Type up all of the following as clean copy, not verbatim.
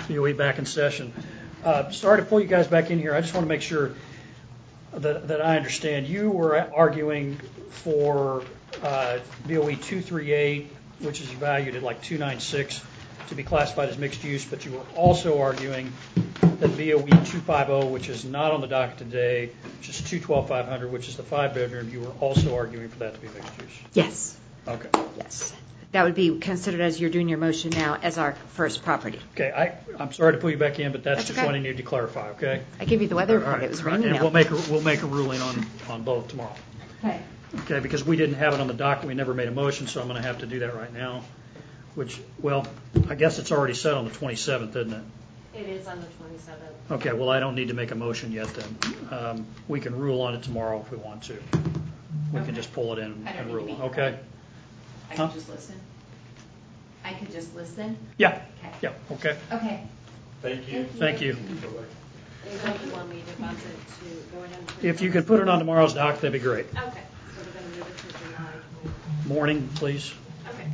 BOE back in session. Sorry to pull you guys back in here. I just want to make sure that I understand. You were arguing for BOE 238, which is valued at like 296, to be classified as mixed use, but you were also arguing that BOE 250, which is not on the docket today, which is 212,500, which is the 5-bedroom, you were also arguing for that to be mixed use. Yes. Okay. Yes. That would be considered, as you're doing your motion now, as our first property. Okay. I'm sorry to pull you back in, but that's just okay. what I needed to clarify, okay? I gave you the weather report. It was raining and out. we'll make a ruling on both tomorrow. Okay. Okay, because we didn't have it on the docket. We never made a motion, so I'm going to have to do that right now. Which, well, I guess it's already set on the 27th, isn't it? It is on the 27th. Okay, well, I don't need to make a motion yet then. We can rule on it tomorrow if we want to. We can just pull it in and rule on it. Okay? I can just listen? I could just listen? Yeah. Okay. Yeah, okay. Okay. Thank you. Thank you. Don't you want me to bump it to go ahead and put If you could put it on tomorrow's docket, that'd be great. Okay. So we're going to move it to July 20th. Morning, please. Okay.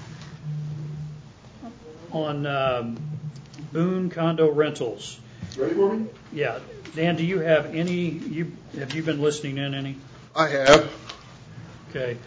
On Boone Condo Rentals. Ready for me? Yeah. Dan, do you have any, have you been listening in any? I have. Okay.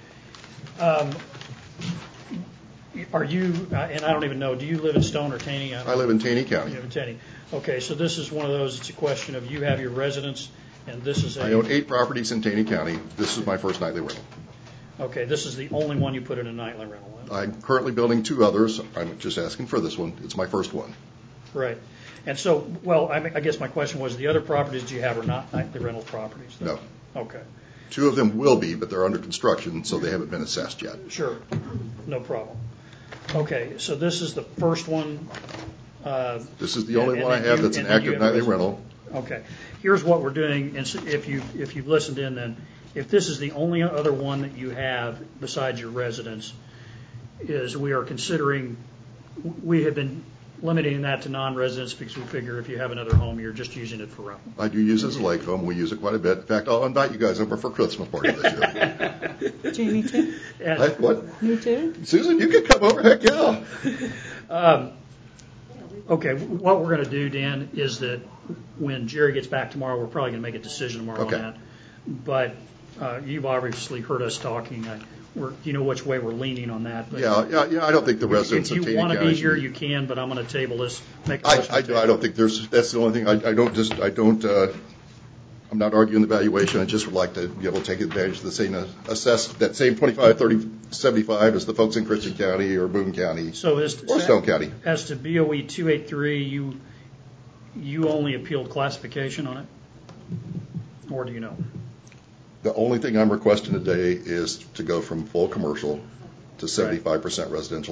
Are you, and I don't even know, do you live in Stone or Taney? I live in Taney County. You live in Taney. Okay, so this is one of those, it's a question of you have your residence, and this is I own 8 properties in Taney County. This is my first nightly rental. Okay, this is the only one you put in a nightly rental. I'm currently building 2 others. I'm just asking for this one. It's my first one. Right. And so, well, I guess my question was, the other properties you have are not nightly rental properties? No. Okay. 2 of them will be, but they're under construction, so they haven't been assessed yet. Sure. No problem. Okay, so this is the first one. This is the only one I have that's an active nightly rental. Okay. Here's what we're doing, and so if you've listened in, then if this is the only other one that you have besides your residence, is we are considering, we have been limiting that to non-residents because we figure if you have another home, you're just using it for rental. I do use it as a lake home. We use it quite a bit. In fact, I'll invite you guys over for Christmas party this year. Jamie too? What? Me too? Susan, you can come over. Heck yeah. Okay, what we're going to do, Dan, is that when Jerry gets back tomorrow, we're probably going to make a decision tomorrow on that. But you've obviously heard us talking. You know which way we're leaning on that. But yeah. I don't think the residents of Taney County. If you want to be here, you can. But I'm going to table this. I don't think that's the only thing. I'm not arguing the valuation. I just would like to be able to take advantage of the same that same 25, 30, 75 as the folks in Christian County or Boone County or Stone County. As to BOE 283, you only appealed classification on it, or do you know? The only thing I'm requesting today is to go from full commercial to 75% residential,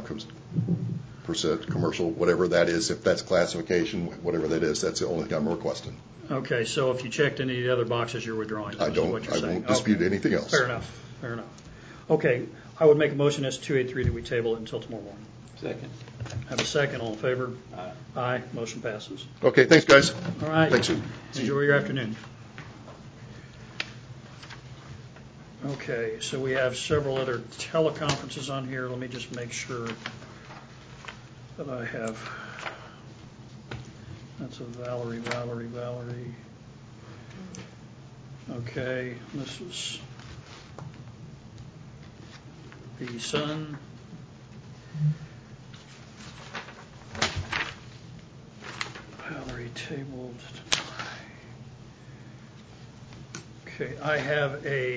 25% commercial, whatever that is. If that's classification, whatever that is, that's the only thing I'm requesting. Okay, so if you checked any of the other boxes, you're withdrawing. I won't dispute anything else. Fair enough. Okay, I would make a motion as 283 that we table it until tomorrow morning. Second. Have a second. All in favor? Aye. Aye. Motion passes. Okay, thanks, guys. All right. Thanks. Enjoy your afternoon. Okay, so we have several other teleconferences on here. Let me just make sure that I have. That's a Valerie. Okay, this is the Sun. Valerie tabled. Okay, I have a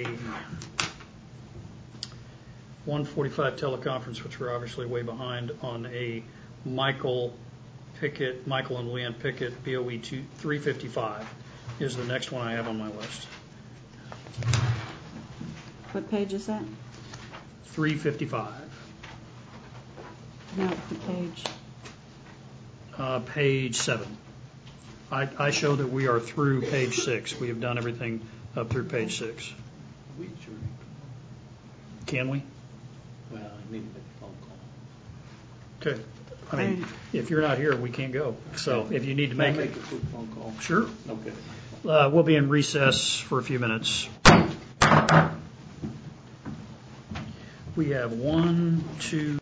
1:45 teleconference, which we're obviously way behind on a Michael and Leanne Pickett, BOE 355 is the next one I have on my list. What page is that? 355. No, the page. Page 7. I show that we are through page 6. We have done everything up through page 6. Can we? Well, I need to make a phone call. Okay. I mean, if you're not here, we can't go. So if you need to make a quick phone call. Sure. Okay. We'll be in recess for a few minutes. We have 1, 2.